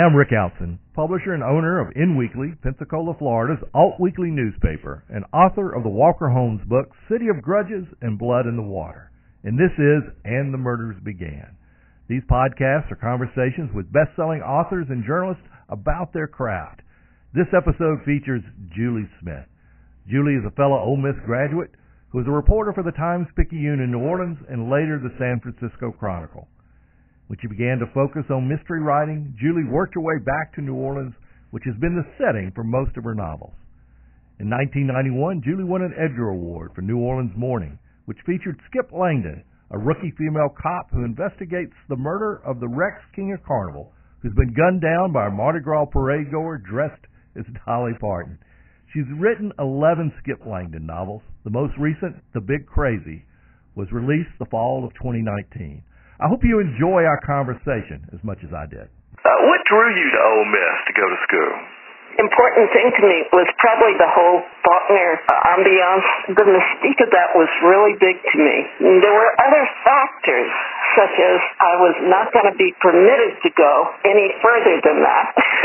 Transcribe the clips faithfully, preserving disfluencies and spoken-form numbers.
I'm Rick Outzen, publisher and owner of In Weekly, Pensacola, Florida's alt-weekly newspaper, and author of the Walker Holmes book, City of Grudges and Blood in the Water. And this is And the Murders Began. These podcasts are conversations with best-selling authors and journalists about their craft. This episode features Julie Smith. Julie is a fellow Ole Miss graduate who was a reporter for the Times-Picayune in New Orleans and later the San Francisco Chronicle. When she began to focus on mystery writing, Julie worked her way back to New Orleans, which has been the setting for most of her novels. In nineteen ninety-one, Julie won an Edgar Award for New Orleans Morning, which featured Skip Langdon, a rookie female cop who investigates the murder of the Rex King of Carnival, who's been gunned down by a Mardi Gras parade goer dressed as Dolly Parton. She's written eleven Skip Langdon novels. The most recent, The Big Crazy, was released the fall of twenty nineteen. I hope you enjoy our conversation as much as I did. Uh, what drew you to Ole Miss to go to school? Important thing to me was probably the whole Faulkner uh, ambiance. The mystique of that was really big to me. And there were other factors, such as I was not going to be permitted to go any further than that.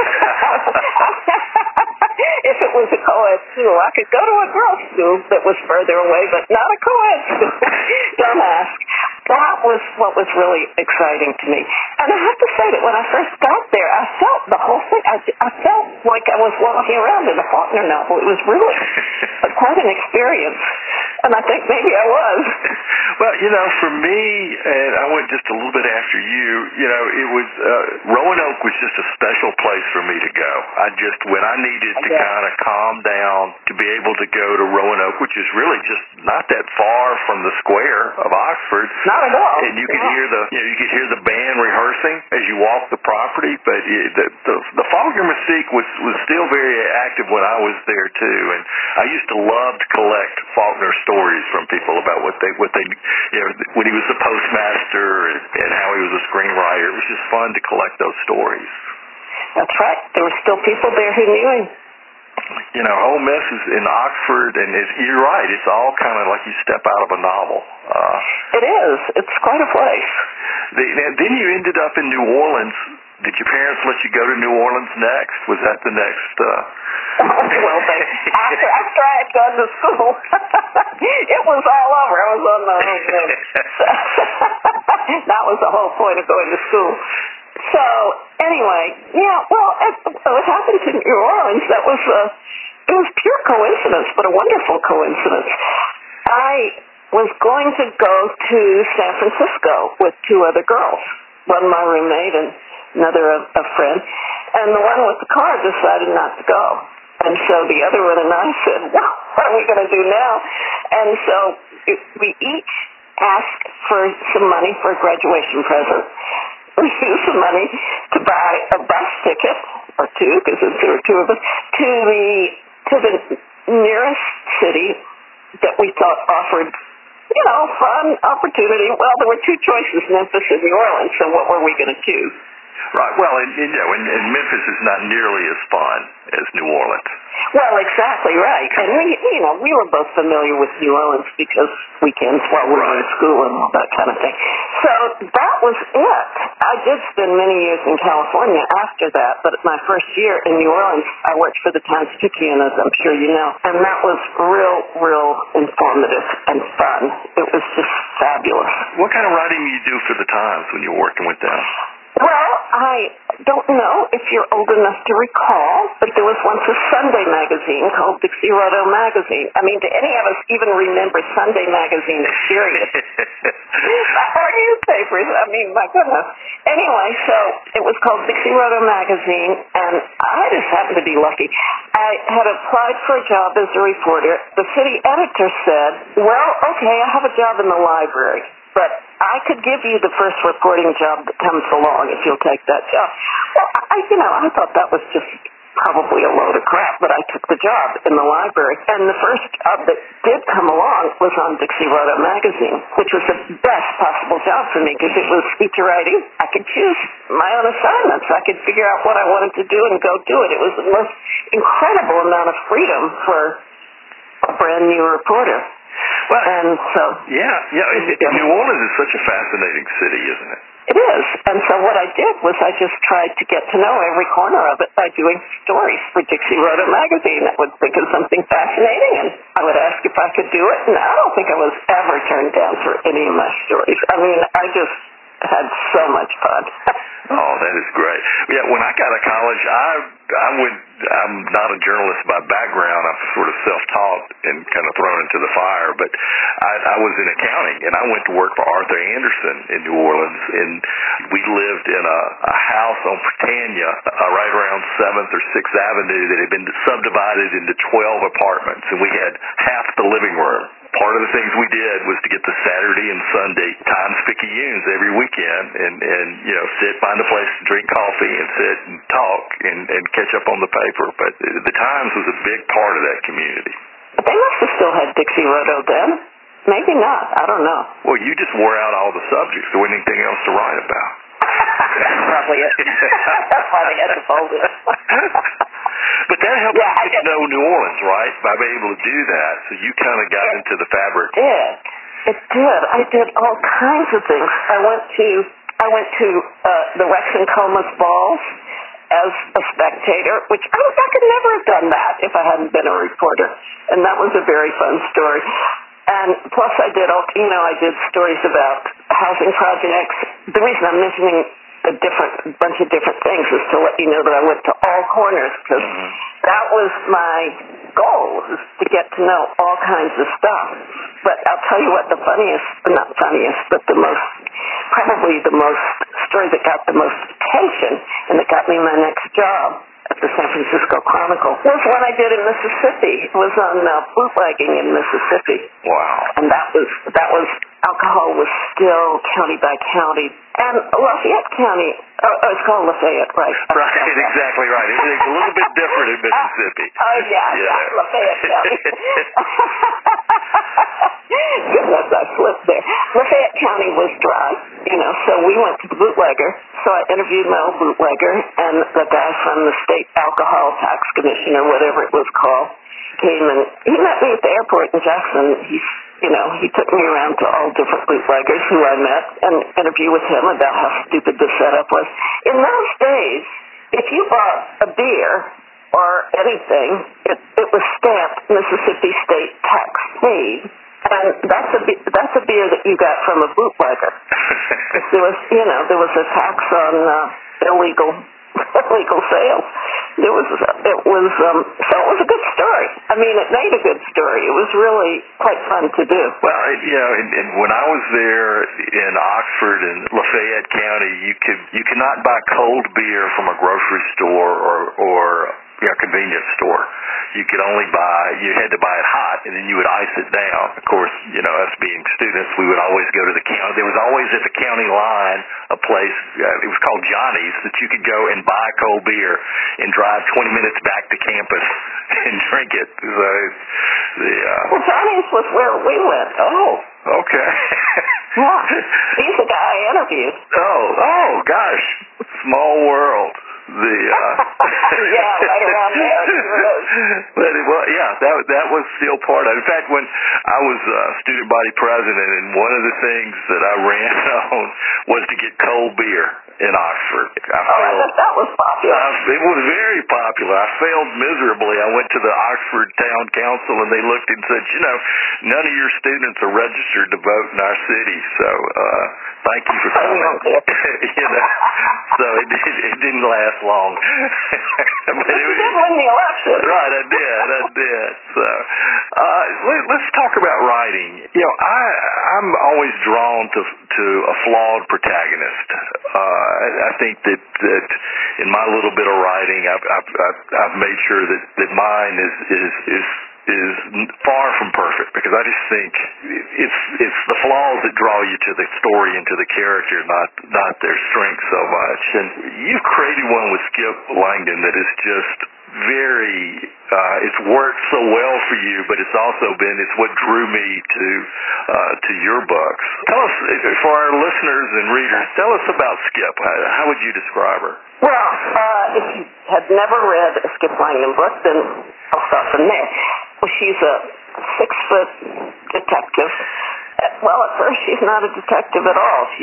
If it was a co-ed school, I could go to a girls' school that was further away, but not a co-ed school. Don't ask. That was what was really exciting to me. And I have to say that when I first got there, I felt the whole thing. I, I felt like I was walking around in a Faulkner novel. It was really quite an experience. And I think maybe I was. Well, you know, for me, and I went just a little bit after you, you know, it was, uh, Roanoke was just a special place for me to go. I just, when I needed to kind of calm down, to be able to go to Roanoke, which is really just not that far from the square of Oxford. Not at all. And you could yeah. hear the, you know, you could hear the band rehearsing as you walked the property, but it, the, the, the Faulkner mystique was, was still very active when I was there too. And I used to love to collect Faulkner stories from people about what they, what they, you know, when he was the postmaster and, and how he was a screenwriter. It was just fun to collect those stories. That's right. There were still people there who knew him. You know, Ole Miss is in Oxford, and it's, you're right. It's all kind of like you step out of a novel. Uh, it is. It's quite a place. The, then you ended up in New Orleans. Did your parents let you go to New Orleans next? Was that the next? Uh... well, they, after after I had gone to school, it was all over. I was on the own. That was the whole point of going to school. So anyway, yeah. Well, it, what happened to New Orleans? That was a, it was pure coincidence, but a wonderful coincidence. I was going to go to San Francisco with two other girls, one my roommate and another a, a friend, and the one with the car decided not to go. And so the other one and I said, well, what are we going to do now? And so it, we each asked for some money for a graduation present. We used some money to buy a bus ticket, or two, because there were two of us, to the to the nearest city that we thought offered, you know, fun opportunity. Well, there were two choices, Memphis and New Orleans, so what were we going to choose? Right. Well, and, you know, and, and Memphis is not nearly as fun as New Orleans. Well, exactly right. And we, you know, we were both familiar with New Orleans because weekends while we were in school and all that kind of thing. So that was it. I did spend many years in California after that, but my first year in New Orleans, I worked for the Times-Picayune, as I'm sure you know, and that was real, real informative and fun. It was just fabulous. What kind of writing do you do for the Times when you're working with them? Well, I don't know if you're old enough to recall, but there was once a Sunday magazine called Dixie Roto Magazine. I mean, do any of us even remember Sunday magazine, period? Our newspapers, I mean, my goodness. Anyway, so it was called Dixie Roto Magazine, and I just happened to be lucky. I had applied for a job as a reporter. The city editor said, well, okay, I have a job in the library, but I could give you the first reporting job that comes along if you'll take that job. Well, I, you know, I thought that was just probably a load of crap, but I took the job in the library. And the first job that did come along was on Dixie Roto Magazine, which was the best possible job for me because it was feature writing. I could choose my own assignments. I could figure out what I wanted to do and go do it. It was the most incredible amount of freedom for a brand new reporter. Well, and so yeah, yeah. And New Orleans is such a fascinating city, isn't it? It is. And so what I did was I just tried to get to know every corner of it by doing stories for Dixie Roto magazine. I would think of something fascinating, and I would ask if I could do it, and I don't think I was ever turned down for any of my stories. I mean, I just had so much fun. Oh, that is great. Yeah, when I got to college, I I went. I'm not a journalist by background. I'm sort of self-taught and kind of thrown into the fire. But I, I was in accounting, and I went to work for Arthur Anderson in New Orleans, and we lived in a, a house on Britannia, uh, right around Seventh or Sixth Avenue, that had been subdivided into twelve apartments, and we had half the living room. Part of the things we did was to get the Saturday and Sunday Times-Picayunes every weekend and, and, you know, sit, find a place to drink coffee and sit and talk and, and catch up on the paper. But the Times was a big part of that community. But they must have still had Dixie Roto then. Maybe not. I don't know. Well, you just wore out all the subjects. There wasn't anything else to write about. That's probably it. That's why they had to fold it. But that helped yeah, you get to know New Orleans, right? By being able to do that, so you kind of got it into the fabric. It did. It did. I did all kinds of things. I went to I went to uh, the Rex and Comus balls as a spectator, which I, I could never have done that if I hadn't been a reporter, and that was a very fun story. And plus, I did all you know. I did stories about housing projects. The reason I'm mentioning a different bunch of different things is to let you know that I went to all corners, because mm-hmm. that was my goal, is to get to know all kinds of stuff. But I'll tell you what, the funniest, not funniest, but the most, probably the most story that got the most attention and that got me my next job at the San Francisco Chronicle was one I did in Mississippi. It was on uh, bootlegging in Mississippi. Wow. And that was, that was, alcohol was still county by county. And Lafayette County, oh, oh it's called Lafayette, right? Right, exactly right. It's a little bit different in Mississippi. Oh, yeah, yeah, yeah Lafayette County. Goodness, I slipped there. Lafayette County was dry, you know, so we went to the bootlegger. So I interviewed my old bootlegger, and the guy from the State Alcohol Tax Commission, or whatever it was called, came and he met me at the airport in Jackson. He, you know, he took me around to all different bootleggers who I met and interviewed with him about how stupid the setup was. In those days, if you bought a beer or anything, it, it was stamped Mississippi State Tax Paid. And that's a that's a beer that you got from a bootlegger. There was, you know, there was a tax on uh, illegal illegal sales. There was it was um, so it was a good story. I mean, it made a good story. It was really quite fun to do. Well, you know, and, and when I was there in Oxford and Lafayette County, you could you could not buy cold beer from a grocery store or or you know, convenience store. You could only buy, you had to buy it hot, and then you would ice it down. Of course, you know, us being students, we would always go to the county. There was always at the county line a place, uh, it was called Johnny's, that you could go and buy cold beer and drive twenty minutes back to campus and drink it. So, the, uh, well, Johnny's was where we went. Oh, okay. Yeah, he's the guy I interviewed. Oh, oh, gosh, small world. The uh, yeah, right around there. But it, well, yeah, that that was still part of it. In fact, when I was uh, student body president, and one of the things that I ran on was to get cold beer in Oxford. I oh, failed, I that was popular. Uh, it was very popular. I failed miserably. I went to the Oxford Town Council, and they looked and said, you know, none of your students are registered to vote in our city, so uh, thank you for coming. You know, so it, it, it didn't last long. But it was, you did win the election. Right, I did. I did. So uh, let, let's talk about writing. You know, I I'm always drawn to to a flawed protagonist. Uh, I, I think that that in my little bit of writing, I've I've, I've, I've made sure that, that mine is is is is far from perfect, because I just think it's it's the flaws that draw you to the story and to the character, not not their strength so much. And you've created one with Skip Langdon that is just very uh, it's worked so well for you, but it's also been it's what drew me to uh, to your books. Tell us, for our listeners and readers, tell us about Skip. How, how would you describe her? Well, uh, if you had never read a Skip Langdon book, then I'll start from there. Well, she's a six-foot detective. Well, at first she's not a detective at all. She's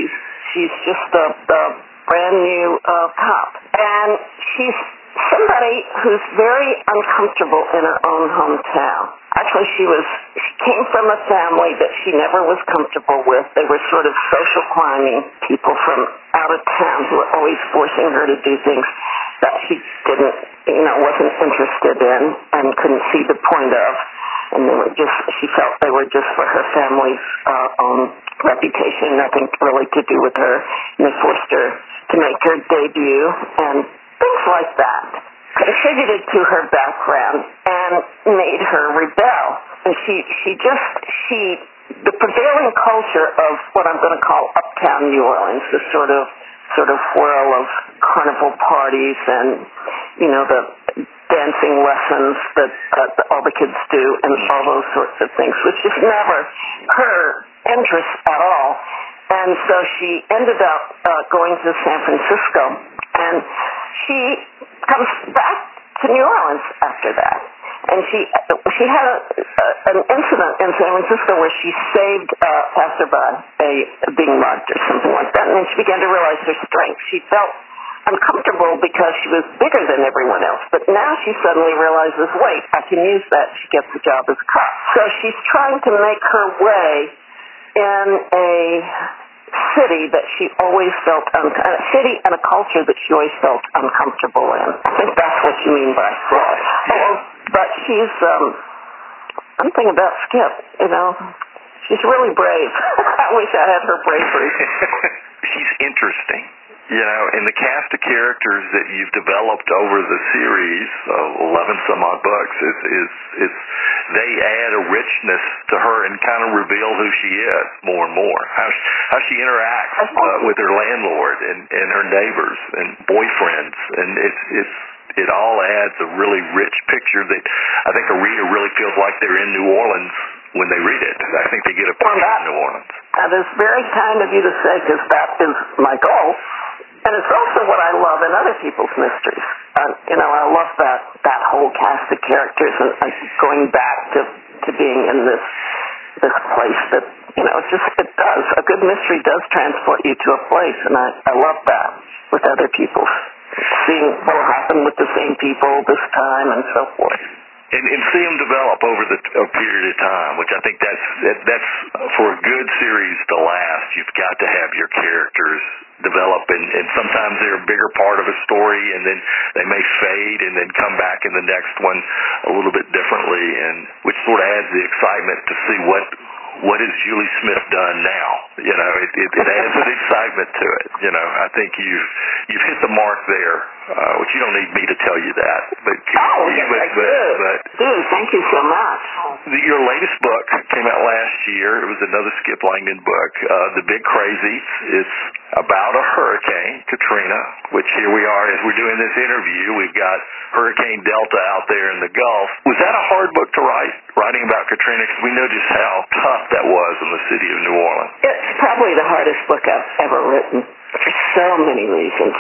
She's just the, the brand new uh, cop. And she's somebody who's very uncomfortable in her own hometown. Actually, she was she came from a family that she never was comfortable with. They were sort of social climbing people from out of town who were always forcing her to do things that she didn't, you know, wasn't interested in and couldn't see the point of. And they were just, she felt they were just for her family's uh, own reputation, nothing really to do with her. And they forced her to make her debut and things like that contributed to her background and made her rebel. And she, she just, she, the prevailing culture of what I'm going to call uptown New Orleans, the sort of, sort of whirl of carnival parties and, you know, the dancing lessons that uh, all the kids do and all those sorts of things, which is never her interest at all. And so she ended up uh, going to San Francisco, and she comes back to New Orleans after that. And she she had a, a, an incident in San Francisco where she saved a passerby a, a being mugged or something like that, and then she began to realize her strength. She felt uncomfortable because she was bigger than everyone else, but now she suddenly realizes, wait, I can use that. She gets a job as a cop. So she's trying to make her way in a city that she always felt un- a city and a culture that she always felt uncomfortable in. I think that's what you mean by fraud. Oh, but she's um I'm thinking about Skip, you know. She's really brave. I wish I had her bravery. She's interesting. You know, in the cast of characters that you've developed over the series, uh, eleven some odd books, is is is they add a richness to her and kind of reveal who she is more and more. How she, how she interacts uh, with her landlord and, and her neighbors and boyfriends, and it's it's it all adds a really rich picture that I think a reader really feels like they're in New Orleans when they read it. I think they get a picture of New Orleans. That is very kind of you to say, because that is my goal. And it's also what I love in other people's mysteries. Uh, you know, I love that, that whole cast of characters and uh, going back to, to being in this this place that, you know, it just, it does. A good mystery does transport you to a place, and I, I love that with other people. Seeing what will happen with the same people this time and so forth. And, and see them develop over the a period of time, which I think that's that, that's for a good series to last. You've got to have your characters develop, and, and sometimes they're a bigger part of a story, and then they may fade and then come back in the next one a little bit differently, and which sort of adds the excitement to see what what has Julie Smith done now. You know, it, it, it adds an excitement to it. You know, I think you've you've hit the mark there, uh, which you don't need me to tell you that. But oh, yes, but, I but, do. but Dude, thank you so much. The, your latest book came out last year. It was another Skip Langdon book, uh, The Big Crazy. It's about a hurricane, Katrina, which here we are as we're doing this interview. We've got Hurricane Delta out there in the Gulf. Was that a hard book to write, writing about Katrina? Because we know just how tough that was in the city of New Orleans. It's probably the hardest book I've ever written for so many reasons.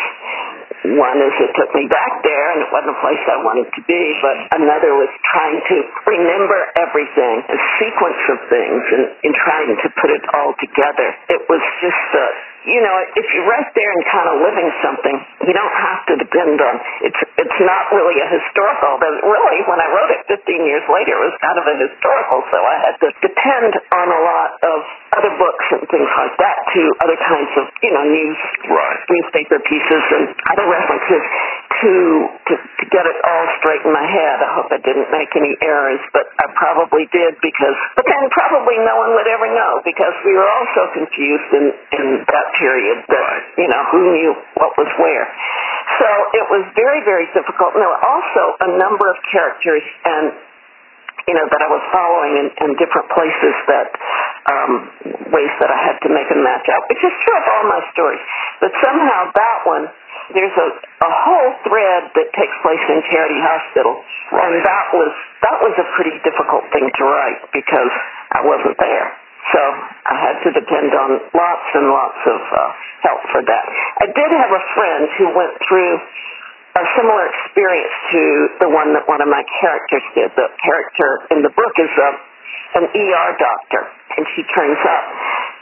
One is it took me back there, and it wasn't a place I wanted to be, but another was trying to remember everything, a sequence of things, and, and trying to put it all together. It was just, uh, you know, if you're right there and kind of living something, you don't have to depend on, it's it's not really a historical, but really, when I wrote it fifteen years later, it was kind of a historical, so I had to depend on a lot of other books and things like that to other kinds of, you know, news, right. newspaper pieces and other references to, to to get it all straight in my head. I hope I didn't make any errors, but I probably did because, but then probably no one would ever know because we were all so confused in, in that period that, right. you know, who knew what was where. So it was very, very difficult. And there were also a number of characters and you know, that I was following in, in different places that, um, ways that I had to make them match up, which is true of all my stories. But somehow that one, there's a, a whole thread that takes place in Charity Hospital, right. and that was, that was a pretty difficult thing to write because I wasn't there. So I had to depend on lots and lots of uh, help for that. I did have a friend who went through a similar experience to the one that one of my characters did. The character in the book is a, an E R doctor, and she turns up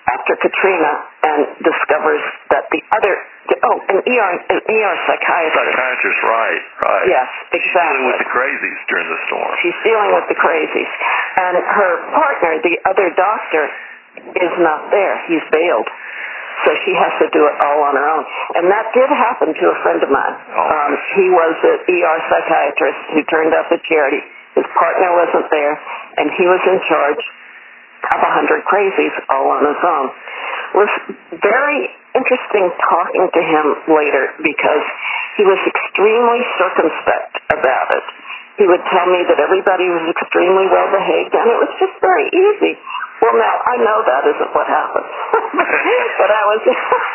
after Katrina and discovers that the other, oh, an E R, an E R psychiatrist. Psychiatrist, right, right. Yes, exactly. She's dealing with the crazies during the storm. She's dealing with the crazies. And her partner, the other doctor, is not there. He's bailed. So she has to do it all on her own. And that did happen to a friend of mine. Oh. Um, he was an E R psychiatrist who turned up at Charity. His partner wasn't there, and he was in charge of a hundred crazies all on his own. It was very interesting talking to him later because he was extremely circumspect about it. He would tell me that everybody was extremely well behaved, and it was just very easy. Well, now I know that isn't what happened, but I was,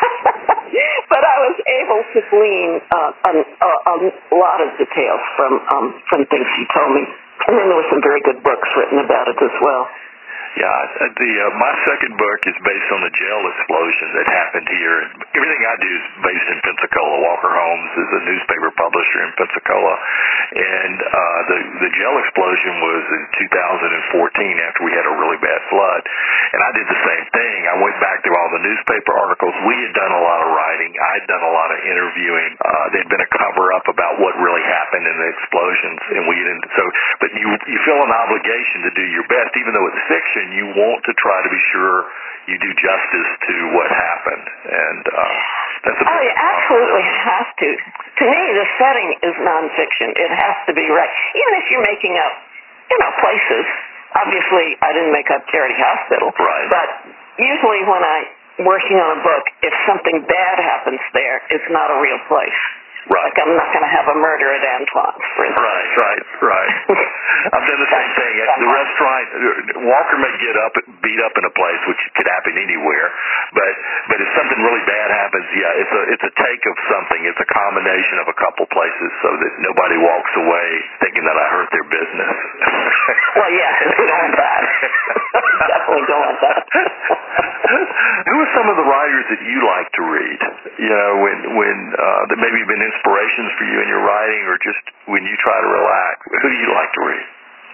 but I was able to glean uh, a, a, a lot of details from um, from things he told me, and then there were some very good books written about it as well. Yeah, the uh, my second book is based on the jail explosion that happened here. Everything I do is based in Pensacola. Walker Holmes is a newspaper publisher in Pensacola, and uh, the the jail explosion was in two thousand fourteen after we had a really bad flood. And I did the same thing. I went back through all the newspaper articles. We had done a lot of writing. I'd done a lot of interviewing. Uh, there'd been a cover up about what really happened in the explosions, and we didn't. So, but you you feel an obligation to do your best, even though it's fiction. You want to try to be sure you do justice to what happened, and uh, that's a oh, you absolutely have to. To me, the setting is nonfiction. It has to be right, even if you're making up, you know, places. Obviously, I didn't make up Charity Hospital, right? But usually, when I'm working on a book, if something bad happens there, it's not a real place. Right. Like I'm not going to have a murder at Antoine's, for instance. Right, right, right. I've done the same thing. At the restaurant, Walker may get up, beat up in a place, which could happen anywhere, but but if something really bad happens, yeah, it's a it's a take of something. It's a combination of a couple places so that nobody walks away thinking that I hurt their business. Well, yeah, we don't want that. Definitely don't want that. Who are some of the writers that you like to read? You know, when when uh, that maybe have been inspirations for you in your writing, or just when you try to relax? Who do you like to read?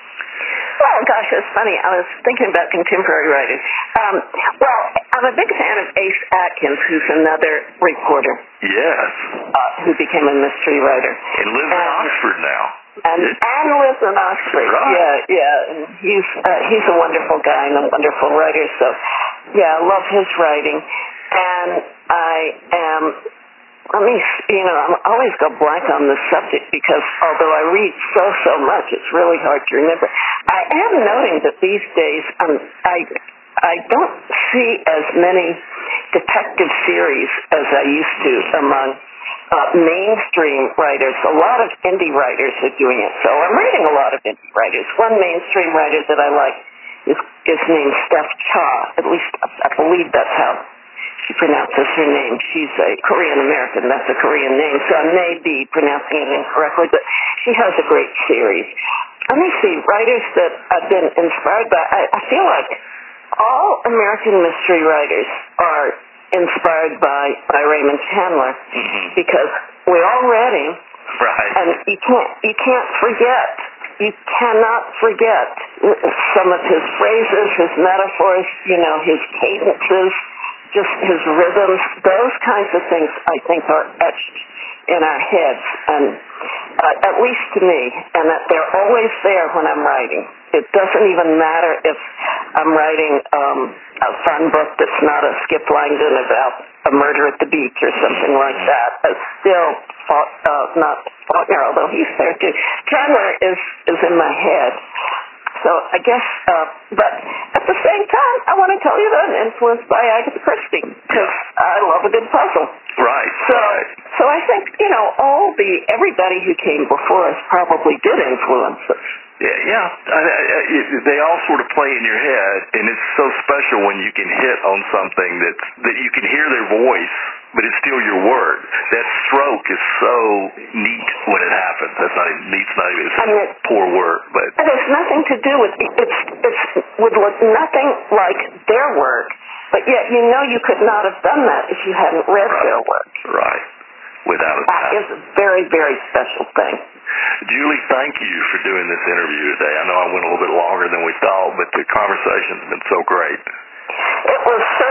Well, gosh, it's funny. I was thinking about contemporary writers. Um, well, I'm a big fan of Ace Atkins, who's another reporter. Yes. Uh, who became a mystery writer. And lives in Oxford now. And, and lives in Oxford. Right. Yeah, yeah. And he's uh, he's a wonderful guy and a wonderful writer. So, yeah, I love his writing. And I am. Let me, you know, I always go blank on this subject because although I read so, so much, it's really hard to remember. I am noting that these days um, I, I don't see as many detective series as I used to among uh, mainstream writers. A lot of indie writers are doing it. So I'm reading a lot of indie writers. One mainstream writer that I like is, is named Steph Cha. At least I believe that's how she pronounces her name. She's a Korean American. That's a Korean name, so I may be pronouncing it incorrectly, but she has a great series. Let me see, writers that I've been inspired by. I, I feel like all American mystery writers are inspired by, by Raymond Chandler, mm-hmm. because we all read him, right? And you can't you can't forget. You cannot forget some of his phrases, his metaphors, you know, his cadences, just his rhythms. Those kinds of things, I think, are etched in our heads, and uh, at least to me, and that they're always there when I'm writing. It doesn't even matter if I'm writing um, a fun book that's not a Skip Langdon about a murder at the beach or something like that. It's still uh, not Faulkner, although he's there too. Chandler is, is in my head. So I guess, uh, but at the same time, I want to tell you that I'm influenced by Agatha Christie because I love a good puzzle. Right. So, right. so I think, you know, all the, everybody who came before us probably did influence us. Yeah, yeah. I, I, it, they all sort of play in your head, and it's so special when you can hit on something that's, that you can hear their voice, but it's still your word. That stroke is so neat when it happens. That's not even, neat's not even a it, poor word, but it has nothing to do with it's it's would look nothing like their work, but yet you know you could not have done that if you hadn't read right, their work. Right, without a doubt. That is a very, very special thing. Julie, thank you for doing this interview today. I know I went a little bit longer than we thought, but the conversation's been so great. It was certainly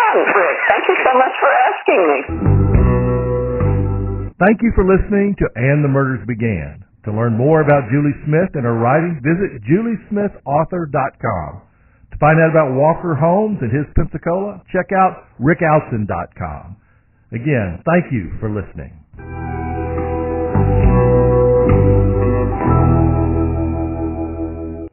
can, Rick. Thank you so much for asking me. Thank you for listening to And the Murders Began. To learn more about Julie Smith and her writing, visit julie smith author dot com. To find out about Walker Homes and his Pensacola, check out rick outzen dot com. Again, thank you for listening.